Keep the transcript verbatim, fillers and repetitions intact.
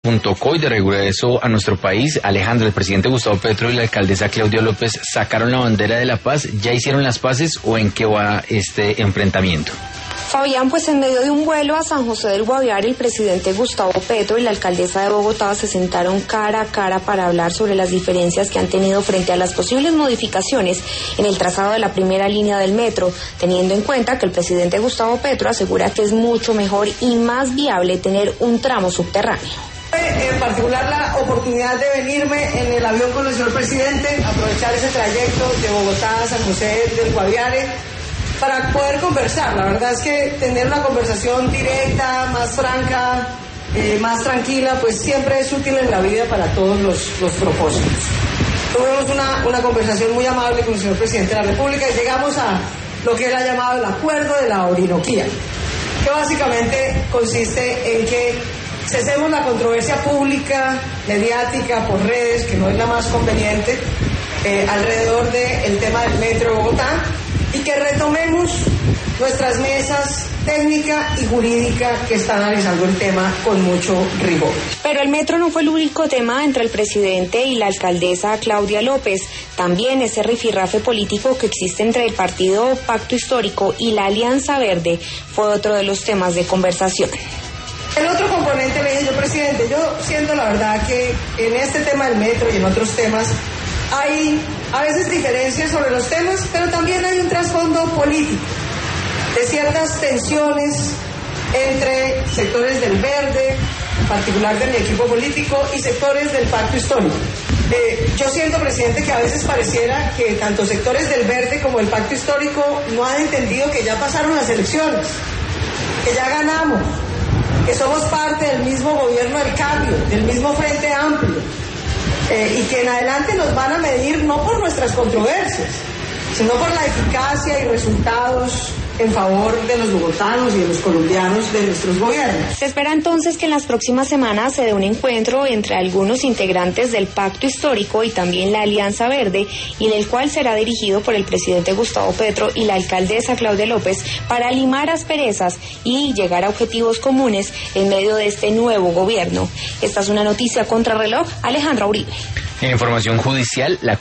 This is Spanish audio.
punto co y de regreso a nuestro país, Alejandra, el presidente Gustavo Petro y la alcaldesa Claudia López sacaron la bandera de la paz. ¿Ya hicieron las paces o en qué va este enfrentamiento? Fabián, pues en medio de un vuelo a San José del Guaviare, el presidente Gustavo Petro y la alcaldesa de Bogotá se sentaron cara a cara para hablar sobre las diferencias que han tenido frente a las posibles modificaciones en el trazado de la primera línea del metro, teniendo en cuenta que el presidente Gustavo Petro asegura que es mucho mejor y más viable tener un tramo subterráneo. En particular la oportunidad de venirme en el avión con el señor presidente, aprovechar ese trayecto de Bogotá a San José del Guaviare para poder conversar. La verdad es que tener una conversación directa, más franca, eh, más tranquila, pues siempre es útil en la vida para todos los, los propósitos. Tuvimos una, una conversación muy amable con el señor presidente de la República y llegamos a lo que él ha llamado el acuerdo de la Orinoquía, que básicamente consiste en que cesemos la controversia pública, mediática, por redes, que no es la más conveniente, eh, alrededor del tema del metro de Bogotá, y que retomemos nuestras mesas técnica y jurídica que están analizando el tema con mucho rigor. Pero el metro no fue el único tema entre el presidente y la alcaldesa Claudia López. También ese rifirrafe político que existe entre el partido Pacto Histórico y la Alianza Verde fue otro de los temas de conversación. El otro componente, le dije yo, presidente, yo siento la verdad que en este tema del metro y en otros temas hay a veces diferencias sobre los temas, pero también hay un trasfondo político de ciertas tensiones entre sectores del verde, en particular de mi equipo político, y sectores del pacto histórico. Eh, yo siento, presidente, que a veces pareciera que tanto sectores del verde como el pacto histórico no han entendido que ya pasaron las elecciones, que ya ganamos, que somos parte del mismo gobierno del cambio, del mismo Frente Amplio, eh, y que en adelante nos van a medir no por nuestras controversias, sino por la eficacia y resultados en favor de los bogotanos y de los colombianos de nuestros gobiernos. Se espera entonces que en las próximas semanas se dé un encuentro entre algunos integrantes del Pacto Histórico y también la Alianza Verde, y en el cual será dirigido por el presidente Gustavo Petro y la alcaldesa Claudia López para limar asperezas y llegar a objetivos comunes en medio de este nuevo gobierno. Esta es una noticia contrarreloj. Alejandra Uribe. En información judicial, la